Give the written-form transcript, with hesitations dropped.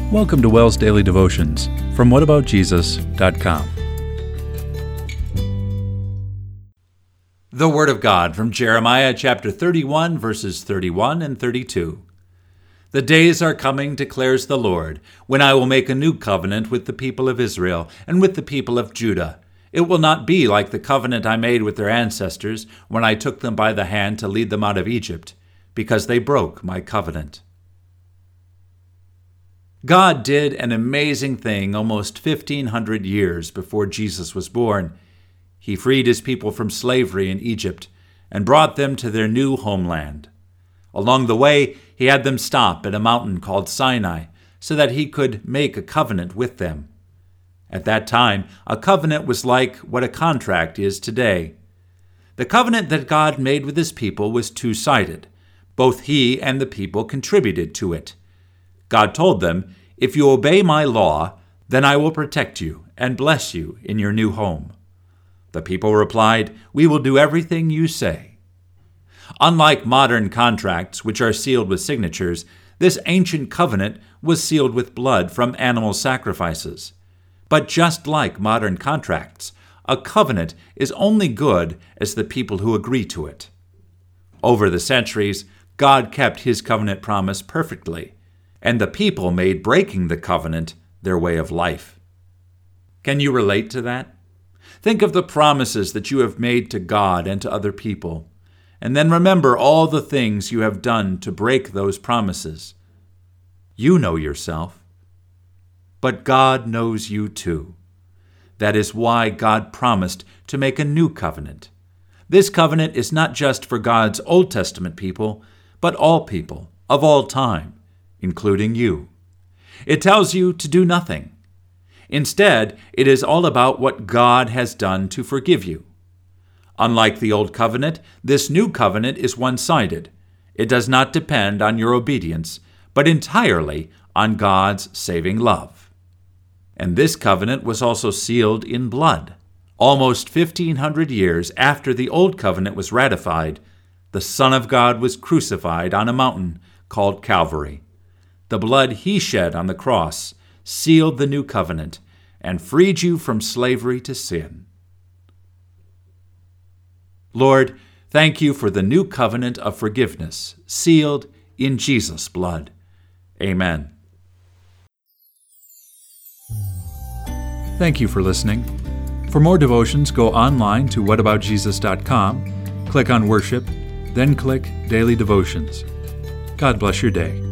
Welcome to WELL's Daily Devotions from whataboutjesus.com. The Word of God from Jeremiah chapter 31, verses 31 and 32. The days are coming, declares the Lord, when I will make a new covenant with the people of Israel and with the people of Judah. It will not be like the covenant I made with their ancestors when I took them by the hand to lead them out of Egypt, because they broke my covenant. God did an amazing thing almost 1,500 years before Jesus was born. He freed his people from slavery in Egypt and brought them to their new homeland. Along the way, he had them stop at a mountain called Sinai so that he could make a covenant with them. At that time, a covenant was like what a contract is today. The covenant that God made with his people was two-sided. Both he and the people contributed to it. God told them, "If you obey my law, then I will protect you and bless you in your new home." The people replied, "We will do everything you say." Unlike modern contracts, which are sealed with signatures, this ancient covenant was sealed with blood from animal sacrifices. But just like modern contracts, a covenant is only good as the people who agree to it. Over the centuries, God kept his covenant promise perfectly, and the people made breaking the covenant their way of life. Can you relate to that? Think of the promises that you have made to God and to other people, and then remember all the things you have done to break those promises. You know yourself, but God knows you too. That is why God promised to make a new covenant. This covenant is not just for God's Old Testament people, but all people of all time, including you. It tells you to do nothing. Instead, it is all about what God has done to forgive you. Unlike the Old Covenant, this new covenant is one-sided. It does not depend on your obedience, but entirely on God's saving love. And this covenant was also sealed in blood. Almost 1,500 years after the Old Covenant was ratified, the Son of God was crucified on a mountain called Calvary. The blood he shed on the cross sealed the new covenant and freed you from slavery to sin. Lord, thank you for the new covenant of forgiveness, sealed in Jesus' blood. Amen. Thank you for listening. For more devotions, go online to whataboutjesus.com, click on Worship, then click Daily Devotions. God bless your day.